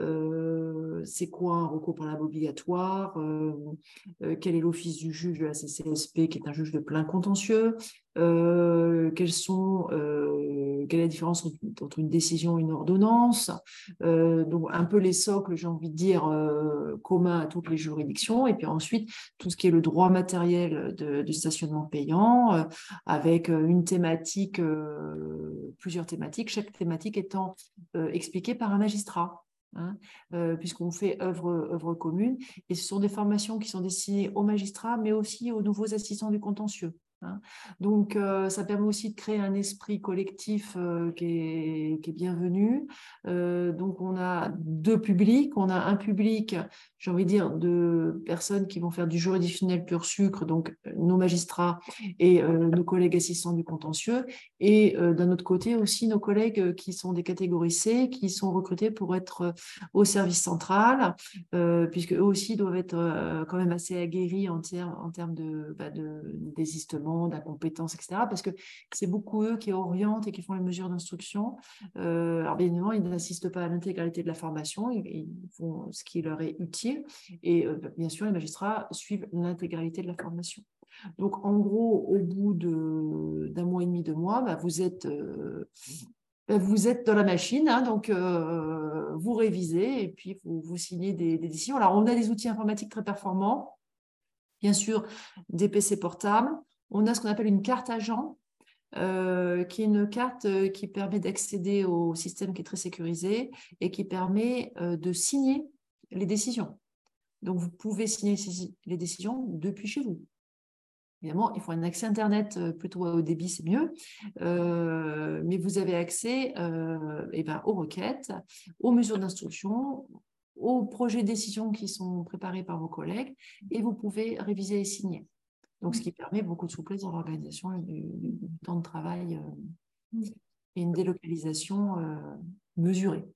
euh, c'est quoi un recours préalable obligatoire, euh, euh, quel est l'office du juge de la C C S P qui est un juge de plein contentieux, euh, quelles sont, euh, quelle est la différence entre, entre une décision et une ordonnance, euh, donc un peu les socles, j'ai envie de dire, euh, communs à toutes les juridictions, et puis ensuite tout ce qui est le droit matériel de, de stationnement payant, euh, avec une thématique, euh, plusieurs thématiques, chaque thématique étant euh, expliquée par un magistrat. Hein, euh, puisqu'on fait œuvre, œuvre commune, et ce sont des formations qui sont destinées aux magistrats, mais aussi aux nouveaux assistants du contentieux. Hein. Donc, euh, ça permet aussi de créer un esprit collectif euh, qui, est, qui est bienvenu. Euh, donc, on a deux publics. On a un public, j'ai envie de dire, de personnes qui vont faire du juridictionnel pur sucre, donc nos magistrats et euh, nos collègues assistants du contentieux, et euh, d'un autre côté aussi nos collègues qui sont des catégories C, qui sont recrutés pour être au service central, euh, puisque eux aussi doivent être euh, quand même assez aguerris en, termes, en termes de, bah, de désistement, d'incompétence, et cetera, parce que c'est beaucoup eux qui orientent et qui font les mesures d'instruction. Euh, alors bien évidemment, ils n'assistent pas à l'intégralité de la formation, ils, ils font ce qui leur est utile, et euh, bien sûr, les magistrats suivent l'intégralité de la formation. Donc, en gros, au bout d'un mois et demi, deux mois, bah, vous êtes... Euh, Vous êtes dans la machine, hein, donc euh, vous révisez et puis vous, vous signez des, des décisions. Alors, on a des outils informatiques très performants, bien sûr, des P C portables. On a ce qu'on appelle une carte agent, euh, qui est une carte qui permet d'accéder au système qui est très sécurisé et qui permet euh, de signer les décisions. Donc, vous pouvez signer les décisions depuis chez vous. Évidemment, il faut un accès Internet plutôt au débit, c'est mieux. Euh, mais vous avez accès euh, eh ben, aux requêtes, aux mesures d'instruction, aux projets de décision qui sont préparés par vos collègues, et vous pouvez réviser et signer. Donc, ce qui permet beaucoup de souplesse dans l'organisation du, du temps de travail euh, et une délocalisation euh, mesurée.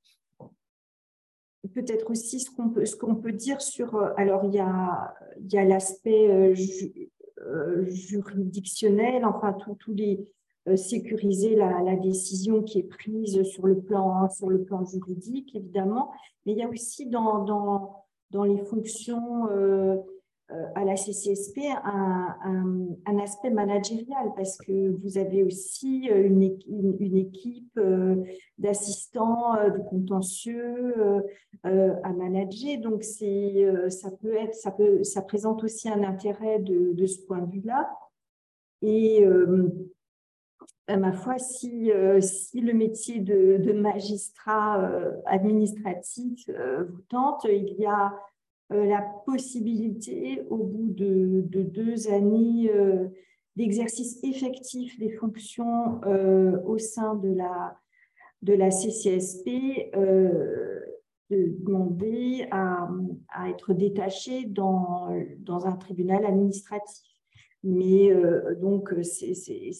Peut-être aussi ce qu'on peut, ce qu'on peut dire sur... Alors, il y a, il y a l'aspect... Euh, ju, Euh, juridictionnel, enfin tous les euh, sécuriser la, la décision qui est prise sur le plan sur le plan juridique évidemment, mais il y a aussi dans dans, dans les fonctions euh, à la C C S P un, un, un aspect managérial, parce que vous avez aussi une, une, une équipe euh, d'assistants euh, de contentieux euh, euh, à manager. Donc, c'est, euh, ça, peut être, ça, peut, ça présente aussi un intérêt de, de ce point de vue-là. Et euh, à ma foi, si, euh, si le métier de, de magistrat euh, administratif euh, vous tente, il y a Euh, la possibilité, au bout de, de deux années euh, d'exercice effectif des fonctions euh, au sein de la, de la C C S P, euh, de demander à, à être détaché dans, dans un tribunal administratif. Mais euh, donc, c'est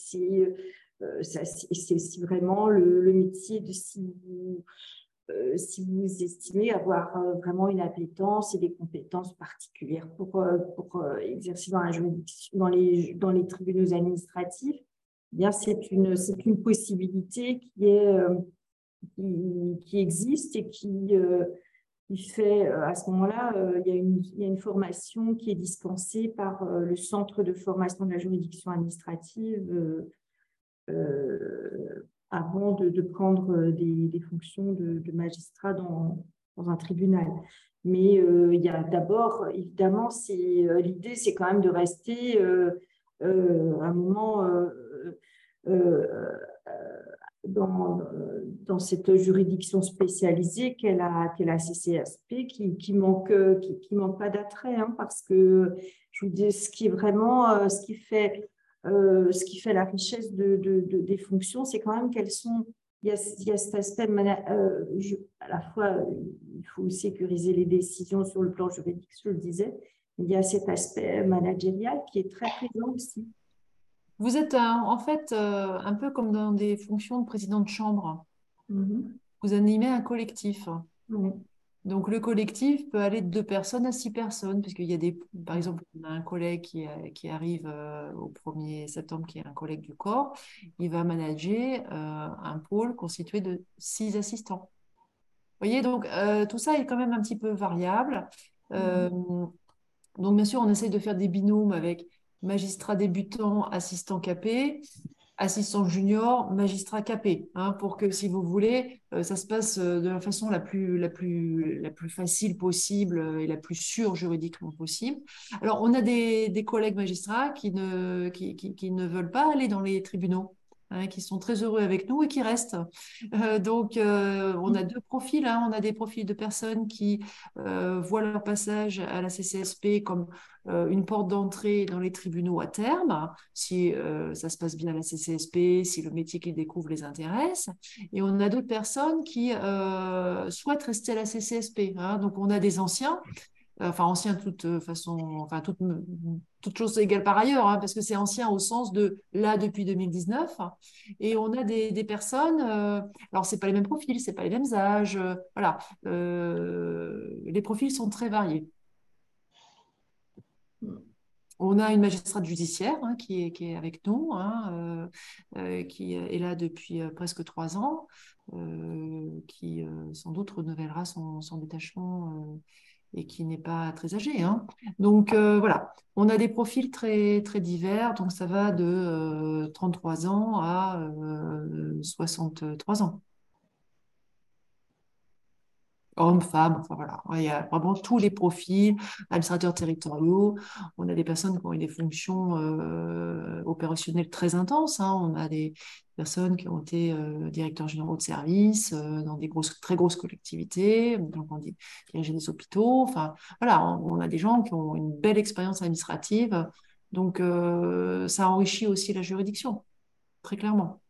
euh, vraiment le, le métier de si vous... Euh, si vous estimez avoir euh, vraiment une appétence et des compétences particulières pour, euh, pour euh, exercer dans, la dans, les, dans les tribunaux administratifs, eh bien c'est une, c'est une possibilité qui, est, euh, qui, qui existe et qui, euh, il fait, à ce moment-là, il y a une, il y a une formation qui est dispensée par le Centre de formation de la juridiction administrative euh, euh, avant de, de prendre des, des fonctions de, de magistrat dans, dans un tribunal. Mais euh, il y a d'abord, évidemment, l'idée, c'est quand même de rester euh, euh, un moment euh, euh, dans, dans cette juridiction spécialisée qu'est la, qu'est la C C S P, qui, qui manque, qui, qui manque pas d'attrait, hein, parce que je vous dis, ce qui est vraiment, ce qui fait, euh, ce qui fait la richesse de, de, de, des fonctions, c'est quand même qu'elles sont. Il y, a, il y a cet aspect, euh, je, à la fois, il faut sécuriser les décisions sur le plan juridique, je le disais, mais il y a cet aspect managérial qui est très présent aussi. Vous êtes un- en fait euh, un peu comme dans des fonctions de président de chambre. Mm-hmm. Vous animez un collectif. Mm-hmm. Donc, le collectif peut aller de deux personnes à six personnes, puisqu'il y a des, par exemple, on a un collègue qui, qui arrive euh, au premier septembre, qui est un collègue du corps, il va manager euh, un pôle constitué de six assistants. Vous voyez, donc euh, tout ça est quand même un petit peu variable. Euh, donc, bien sûr, on essaye de faire des binômes avec magistrat débutant, assistant capé, assistant junior, magistrat capé, hein, pour que, si vous voulez, euh, ça se passe euh, de la façon la plus, la plus, la plus facile possible euh, et la plus sûre juridiquement possible. Alors, on a des, des collègues magistrats qui ne, qui, qui, qui ne veulent pas aller dans les tribunaux, hein, qui sont très heureux avec nous et qui restent. Euh, donc, euh, on a deux profils. Hein. On a des profils de personnes qui euh, voient leur passage à la C C S P comme euh, une porte d'entrée dans les tribunaux à terme, si euh, ça se passe bien à la C C S P, si le métier qu'ils découvrent les intéresse. Et on a d'autres personnes qui euh, souhaitent rester à la C C S P. Hein. Donc, on a des anciens, enfin anciens de toute façon, enfin toute, toute chose égale par ailleurs, hein, parce que c'est ancien au sens de là depuis deux mille dix-neuf. Et on a des, des personnes, euh, alors c'est pas les mêmes profils, c'est pas les mêmes âges, euh, voilà, euh, les profils sont très variés. On a une magistrate judiciaire hein, qui, est, qui est avec nous, hein, euh, euh, qui est là depuis euh, presque trois ans, euh, qui euh, sans doute renouvellera son, son détachement euh, et qui n'est pas très âgée. Hein. Donc euh, voilà, on a des profils très, très divers, donc ça va de euh, trente-trois ans à euh, soixante-trois ans. Hommes, femmes, enfin voilà, il y a vraiment tous les profils, administrateurs territoriaux. On a des personnes qui ont eu des fonctions euh, opérationnelles très intenses. Hein. On a des personnes qui ont été euh, directeurs généraux de services euh, dans des grosses, très grosses collectivités, donc on dit diriger des hôpitaux. Enfin voilà, on, on a des gens qui ont une belle expérience administrative. Donc euh, ça enrichit aussi la juridiction, très clairement.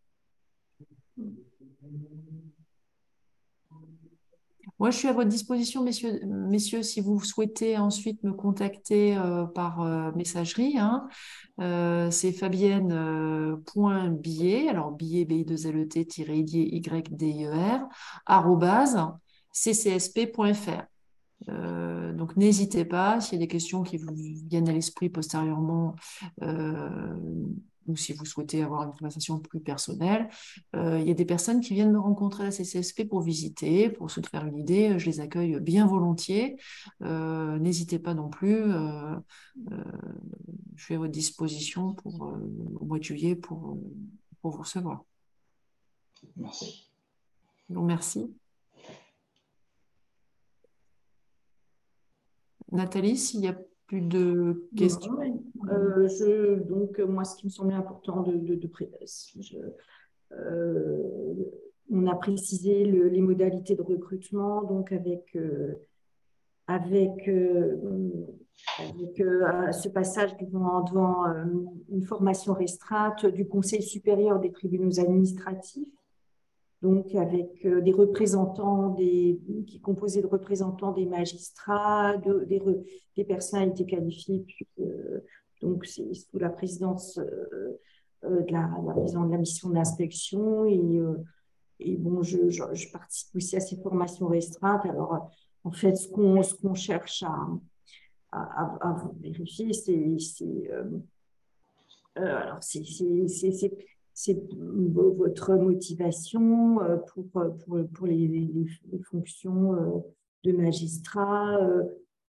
Moi, je suis à votre disposition, messieurs, messieurs, si vous souhaitez ensuite me contacter euh, par euh, messagerie. Hein. Euh, c'est fabienne.billet, alors billet, B I deux L E T, Y D I E R, arrobase, c c s p point f r. Euh, donc, n'hésitez pas, s'il y a des questions qui vous viennent à l'esprit postérieurement, euh, ou si vous souhaitez avoir une conversation plus personnelle, euh, il y a des personnes qui viennent me rencontrer à la C C S P pour visiter, pour se faire une idée. Je les accueille bien volontiers. Euh, n'hésitez pas non plus. Euh, euh, je suis à votre disposition pour, euh, au mois de juillet pour, pour vous recevoir. Merci. Donc, merci. Nathalie, s'il n'y a plus de questions. Non, euh, je, donc, moi, ce qui me semblait important de, de, de je, euh, on a précisé le, les modalités de recrutement, donc avec, euh, avec, euh, avec euh, ce passage devant, devant euh, une formation restreinte du Conseil supérieur des tribunaux administratifs, donc avec euh, des représentants, des, qui composaient de représentants des magistrats, de, des, des personnalités qualifiées, puis, euh, donc c'est sous la présidence euh, euh, de, la, la présidente de la mission d'inspection et, euh, et bon, je, je, je participe aussi à ces formations restreintes. Alors, en fait, ce qu'on ce qu'on cherche à, à, à, à vérifier, c'est euh, euh, alors c'est c'est votre motivation pour, pour, pour les, les, les fonctions de magistrats. Euh,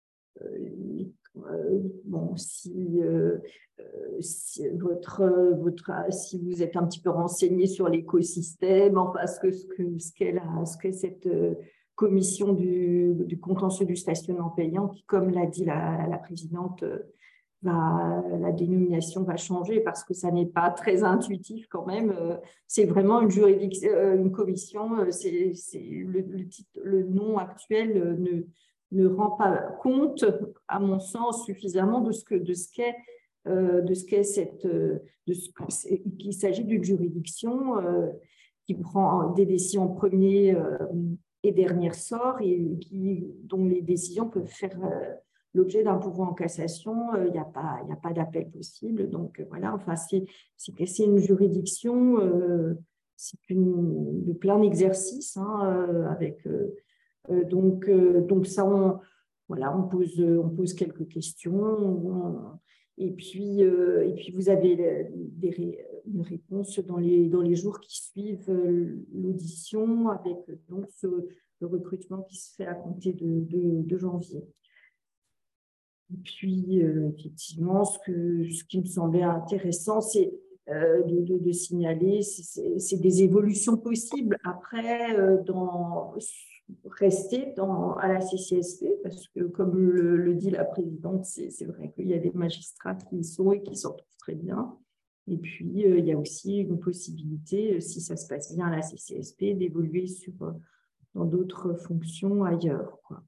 euh, bon, si, euh, si, votre, votre, si vous êtes un petit peu renseigné sur l'écosystème, enfin, ce que ce que ce qu'est la, ce que cette commission du, du contentieux du stationnement payant, qui, comme l'a dit la, la présidente, va, la dénomination va changer parce que ça n'est pas très intuitif quand même. C'est vraiment une juridiction, une commission. C'est, c'est le, le, titre, le nom actuel ne, ne rend pas compte, à mon sens, suffisamment de ce que de ce qu'est de ce qu'est cette de ce qu'il s'agit d'une juridiction qui prend des décisions en premier et dernier sort et qui, dont les décisions peuvent faire l'objet d'un pourvoi en cassation. Il n'y a pas, il n'y a pas d'appel possible. Donc voilà, enfin, c'est, c'est une juridiction, euh, c'est une, de plein exercice, hein, euh, avec euh, donc, euh, donc ça, on, voilà, on pose, on pose quelques questions. On, et puis, euh, et puis vous avez des, une réponse dans les, dans les jours qui suivent l'audition, avec donc ce, le recrutement qui se fait à compter de, de, de janvier. Et puis, euh, effectivement, ce, que, ce qui me semblait intéressant, c'est euh, de, de, de signaler, c'est des évolutions possibles après, euh, dans, rester dans, à la C C S P, parce que, comme le, le dit la présidente, c'est vrai qu'il y a des magistrats qui y sont et qui s'en trouvent très bien. Et puis, euh, il y a aussi une possibilité, si ça se passe bien à la C C S P, d'évoluer sur dans d'autres fonctions ailleurs, quoi.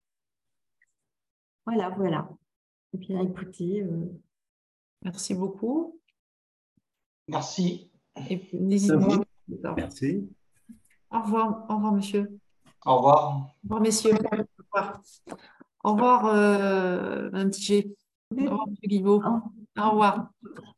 Voilà, voilà. Eh bien, écoutez. Euh... Merci beaucoup. Merci. Et n'hésitez pas. Merci. Au revoir, au revoir, monsieur. Au revoir. Au revoir, messieurs. Au revoir, au revoir euh, Madame Tigé. Au revoir, monsieur Guilbault. Au revoir.